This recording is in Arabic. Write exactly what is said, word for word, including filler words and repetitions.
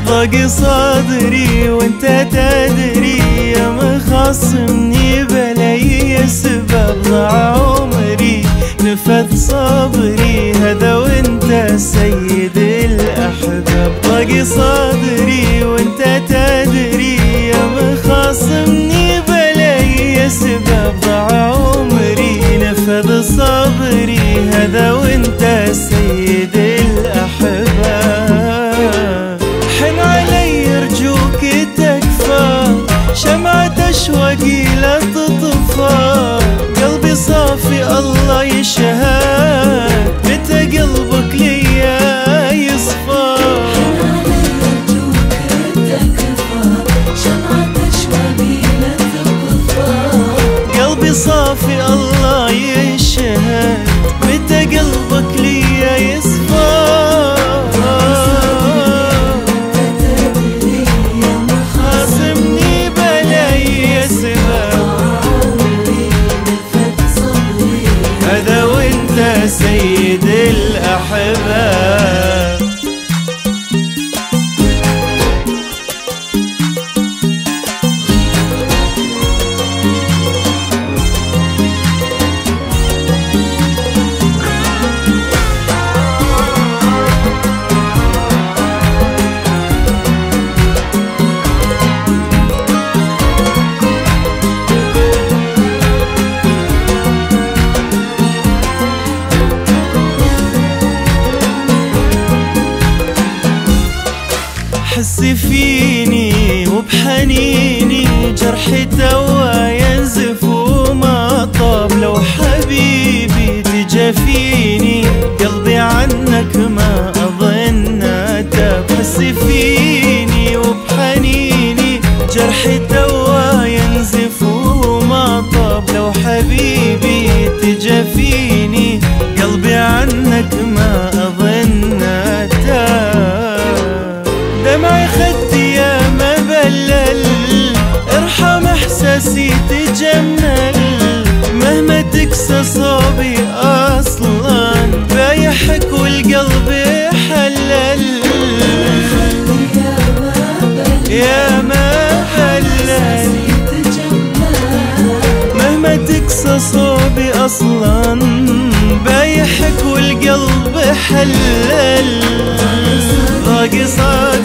ضاق صدري وانت تدري يا مخاصمني بلاي سبب ضاع عمري نفذ صبري هذا وانت سيد الأحباب. ضاق صدري وانت تدري يا مخاصمني بلاي سبب ضاع عمري نفذ صبري هذا وانت سيد الأحباب. حن علي ارجوك تكفى شمعة أشواقي لا تطفى قلبي صافي الله يشهد متى قلبك ليا يصفى. حن علي ارجوك تكفى شمعة أشواقي لا تطفى قلبي صافي الله يشهد متى قلبك ليا يصفى. سيد الأحباب. حسي فيني وبحنيني جرحي توا ينزف وما طاب لو حبيبي تجافيني قلبي عنك ما أظن تاب. حسي فيني وبحنيني جرحي توا ينزف وما طاب لو حبيبي تجافيني قلبي عنك ما أظن تاب. دمعي خدي يا ما بلل ارحم احساسي تجمل مهما تكسى صوبي اصلا بايحك والقلب حلل. يا ما بلل مهما تكسى صوبي اصلا بايحك والقلب حلل. ضاق صدري